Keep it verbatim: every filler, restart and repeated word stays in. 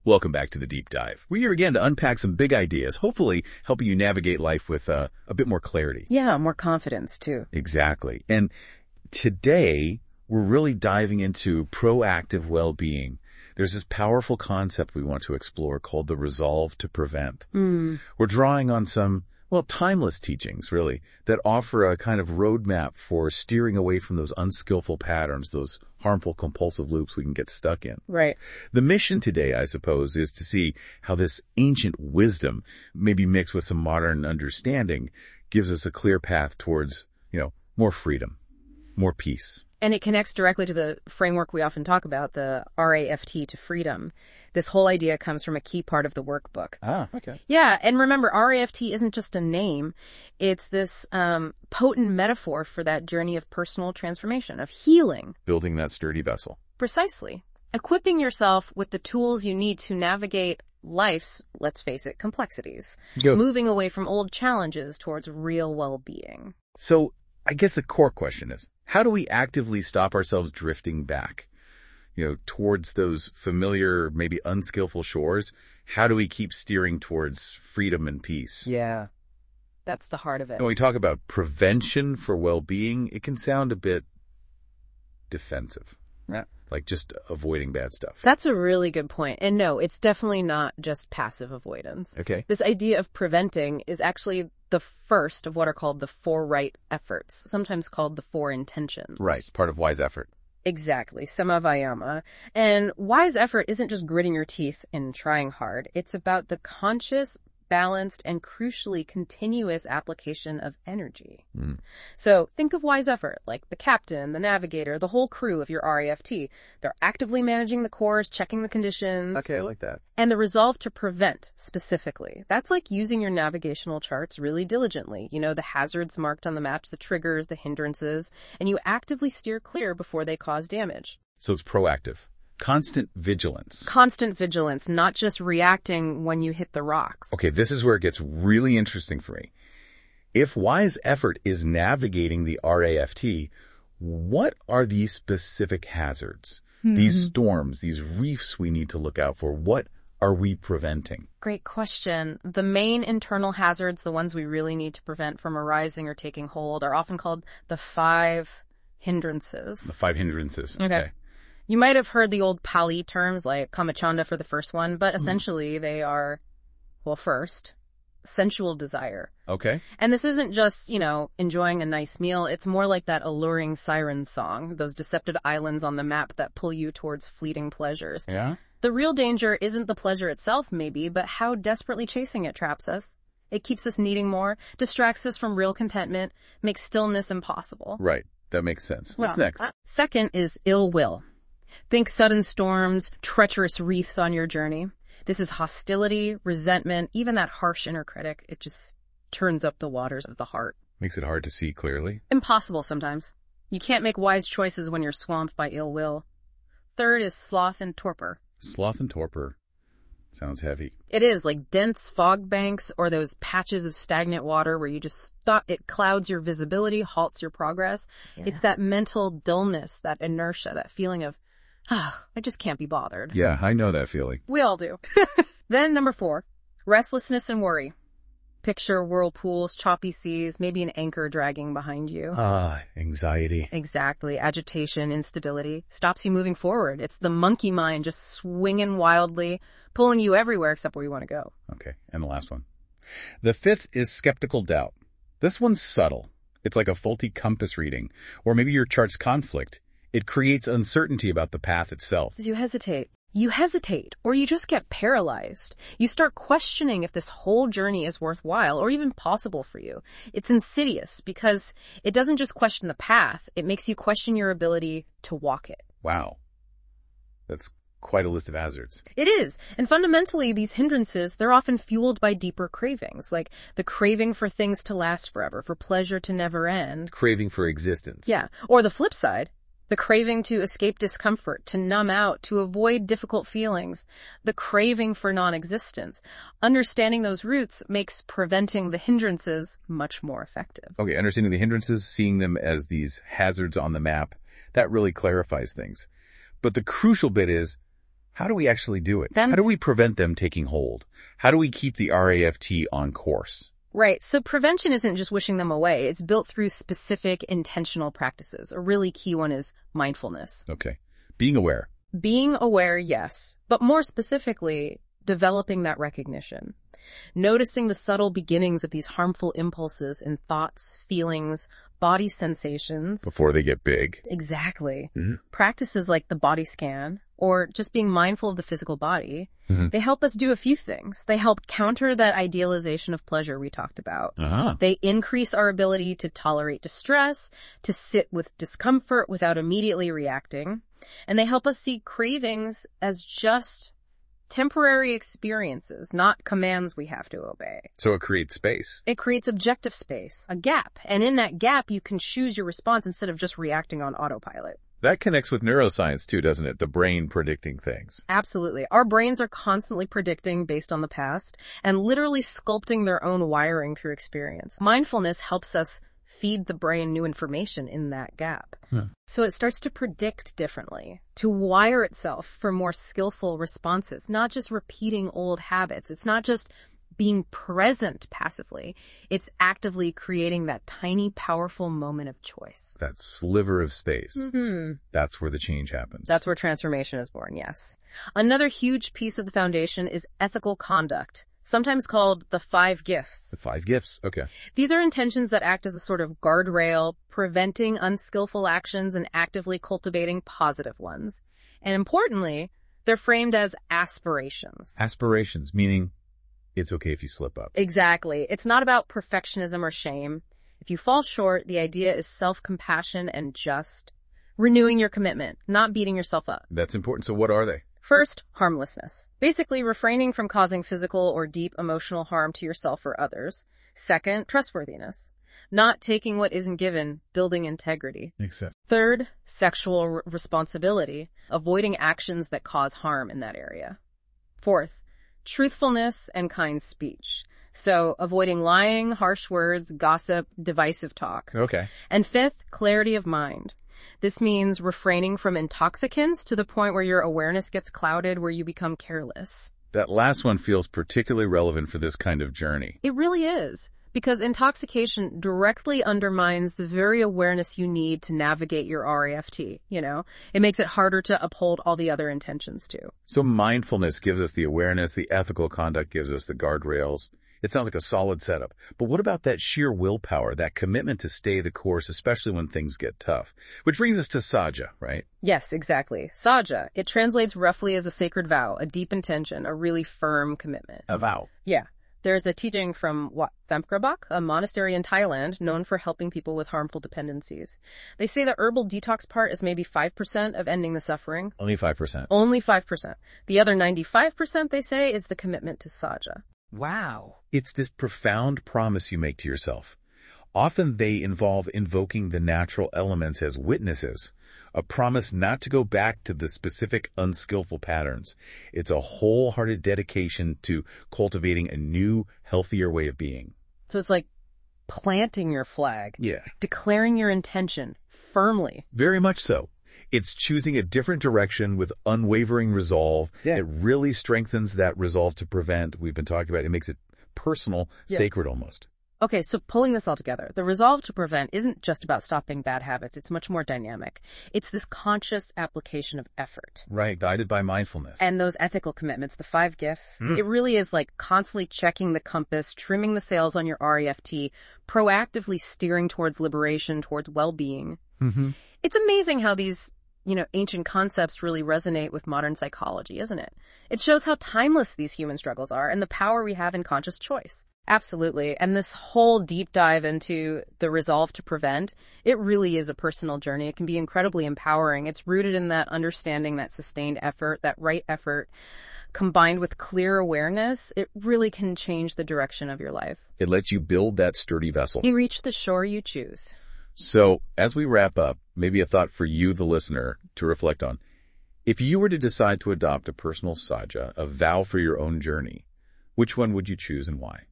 Welcome back to the Deep Dive. We're here again to unpack some big ideas, hopefully helping you navigate life with uh, a bit more clarity. Yeah, more confidence too. Exactly. And today, we're really diving into proactive well-being. There's this powerful concept we want to explore called the resolve to prevent. Mm. We're drawing on some, well, timeless teachings, really, that offer a kind of roadmap for steering away from those unskillful patterns, those harmful compulsive loops we can get stuck in. Right. The mission today, I suppose, is to see how this ancient wisdom, maybe mixed with some modern understanding, gives us a clear path towards, you know, more freedom, more peace. And it connects directly to the framework we often talk about, the R A F T, to freedom. This whole idea comes from a key part of the workbook. Ah, okay. Yeah, and remember, R A F T isn't just a name. It's this um, potent metaphor for that journey of personal transformation, of healing. Building that sturdy vessel. Precisely. Equipping yourself with the tools you need to navigate life's, let's face it, complexities. Go. Moving away from old challenges towards real well-being. So I guess the core question is, how do we actively stop ourselves drifting back, you know, towards those familiar, maybe unskillful shores? How do we keep steering towards freedom and peace? Yeah, that's the heart of it. When we talk about prevention for well-being, it can sound a bit defensive. Yeah. Like just avoiding bad stuff. That's a really good point. And no, it's definitely not just passive avoidance. Okay. This idea of preventing is actually the first of what are called the four right efforts, sometimes called the four intentions. Right. Part of wise effort. Exactly. Sama Vayama. And wise effort isn't just gritting your teeth and trying hard. It's about the conscious, balanced, and crucially continuous application of energy. Mm. So think of wise effort, like the captain, the navigator, the whole crew of your R A F T. They're actively managing the course, checking the conditions. Okay, I like that. And the resolve to prevent, specifically. That's like using your navigational charts really diligently. You know, the hazards marked on the map, the triggers, the hindrances, and you actively steer clear before they cause damage. So it's proactive. Constant vigilance. Constant vigilance, not just reacting when you hit the rocks. Okay, this is where it gets really interesting for me. If wise effort is navigating the R A F T, what are these specific hazards? Mm-hmm. These storms, these reefs we need to look out for? What are we preventing? Great question. The main internal hazards, the ones we really need to prevent from arising or taking hold, are often called the five hindrances. The five hindrances. Okay. okay. You might have heard the old Pali terms like Kamachanda for the first one, but essentially mm. they are, well, first, sensual desire. Okay. And this isn't just, you know, enjoying a nice meal. It's more like that alluring siren song, those deceptive islands on the map that pull you towards fleeting pleasures. Yeah. The real danger isn't the pleasure itself, maybe, but how desperately chasing it traps us. It keeps us needing more, distracts us from real contentment, makes stillness impossible. Right. That makes sense. Well, What's next? Uh, second is ill will. Think sudden storms, treacherous reefs on your journey. This is hostility, resentment, even that harsh inner critic. It just turns up the waters of the heart. Makes it hard to see clearly. Impossible sometimes. You can't make wise choices when you're swamped by ill will. Third is sloth and torpor. Sloth and torpor. Sounds heavy. It is, like dense fog banks or those patches of stagnant water where you just stop. It clouds your visibility, halts your progress. Yeah. It's that mental dullness, that inertia, that feeling of, ah, I just can't be bothered. Yeah, I know that feeling. We all do. Then number four, restlessness and worry. Picture whirlpools, choppy seas, maybe an anchor dragging behind you. Ah, anxiety. Exactly. Agitation, instability. Stops you moving forward. It's the monkey mind just swinging wildly, pulling you everywhere except where you want to go. Okay, and the last one. The fifth is skeptical doubt. This one's subtle. It's like a faulty compass reading, or maybe your chart's conflict. It creates uncertainty about the path itself. You hesitate. You hesitate, or you just get paralyzed. You start questioning if this whole journey is worthwhile or even possible for you. It's insidious because it doesn't just question the path, it makes you question your ability to walk it. Wow. That's quite a list of hazards. It is. And fundamentally, these hindrances, they're often fueled by deeper cravings, like the craving for things to last forever, for pleasure to never end. Craving for existence. Yeah. Or the flip side. The craving to escape discomfort, to numb out, to avoid difficult feelings. The craving for non-existence. Understanding those roots makes preventing the hindrances much more effective. Okay, understanding the hindrances, seeing them as these hazards on the map, that really clarifies things. But the crucial bit is, How do we actually do it? Then, How do we prevent them taking hold? How do we keep the R A F T on course? Right. So prevention isn't just wishing them away. It's built through specific intentional practices. A really key one is mindfulness. Okay. Being aware. Being aware, yes. But more specifically, developing that recognition. Noticing the subtle beginnings of these harmful impulses in thoughts, feelings, body sensations. Before they get big. Exactly. Mm-hmm. Practices like the body scan or just being mindful of the physical body, mm-hmm. they help us do a few things. They help counter that idealization of pleasure we talked about. Uh-huh. They increase our ability to tolerate distress, to sit with discomfort without immediately reacting. And they help us see cravings as just temporary experiences, not commands we have to obey. So it creates space. It creates objective space, a gap. And in that gap, you can choose your response instead of just reacting on autopilot. That connects with neuroscience too, doesn't it? The brain predicting things. Absolutely. Our brains are constantly predicting based on the past and literally sculpting their own wiring through experience. Mindfulness helps us feed the brain new information in that gap. Hmm. So it starts to predict differently, to wire itself for more skillful responses, not just repeating old habits. It's not just being present passively. It's actively creating that tiny, powerful moment of choice. That sliver of space. Mm-hmm. That's where the change happens. That's where transformation is born, yes. Another huge piece of the foundation is ethical conduct, sometimes called the five gifts. The five gifts, okay. These are intentions that act as a sort of guardrail, preventing unskillful actions and actively cultivating positive ones. And importantly, they're framed as aspirations. Aspirations, meaning it's okay if you slip up. Exactly. It's not about perfectionism or shame. If you fall short, the idea is self-compassion and just renewing your commitment, not beating yourself up. That's important. So what are they? First, harmlessness. Basically, refraining from causing physical or deep emotional harm to yourself or others. Second, trustworthiness. Not taking what isn't given, building integrity. Makes sense. Third, sexual r- responsibility. Avoiding actions that cause harm in that area. Fourth, truthfulness and kind speech. So avoiding lying, harsh words, gossip, divisive talk. Okay. And fifth, clarity of mind. This means refraining from intoxicants to the point where your awareness gets clouded, where you become careless. That last one feels particularly relevant for this kind of journey. It really is, because intoxication directly undermines the very awareness you need to navigate your R A F T, you know? It makes it harder to uphold all the other intentions too. So mindfulness gives us the awareness, the ethical conduct gives us the guardrails. It sounds like a solid setup. But what about that sheer willpower, that commitment to stay the course, especially when things get tough? Which brings us to Saja, right? Yes, exactly. Saja. It translates roughly as a sacred vow, a deep intention, a really firm commitment. A vow. Yeah. There's a teaching from Wat Thamkrabak, a monastery in Thailand known for helping people with harmful dependencies. They say the herbal detox part is maybe five percent of ending the suffering. Only five percent. Only five percent. The other ninety-five percent, they say, is the commitment to Saja. Wow. It's this profound promise you make to yourself. Often they involve invoking the natural elements as witnesses, a promise not to go back to the specific unskillful patterns. It's a wholehearted dedication to cultivating a new, healthier way of being. So it's like planting your flag. Yeah. Declaring your intention firmly. Very much so. It's choosing a different direction with unwavering resolve. Yeah. It really strengthens that resolve to prevent. We've been talking about it. It makes it personal, yeah. sacred almost. Okay, so pulling this all together, the resolve to prevent isn't just about stopping bad habits. It's much more dynamic. It's this conscious application of effort. Right, guided by mindfulness. And those ethical commitments, the five gifts, Mm. it really is like constantly checking the compass, trimming the sails on your R A F T, proactively steering towards liberation, towards well-being. Mm-hmm. It's amazing how these, you know, ancient concepts really resonate with modern psychology, isn't it? It shows how timeless these human struggles are and the power we have in conscious choice. Absolutely. And this whole deep dive into the resolve to prevent, it really is a personal journey. It can be incredibly empowering. It's rooted in that understanding, that sustained effort, that right effort, combined with clear awareness. It really can change the direction of your life. It lets you build that sturdy vessel. You reach the shore you choose. So, as we wrap up, maybe a thought for you, the listener, to reflect on. If you were to decide to adopt a personal saja, a vow for your own journey, which one would you choose and why?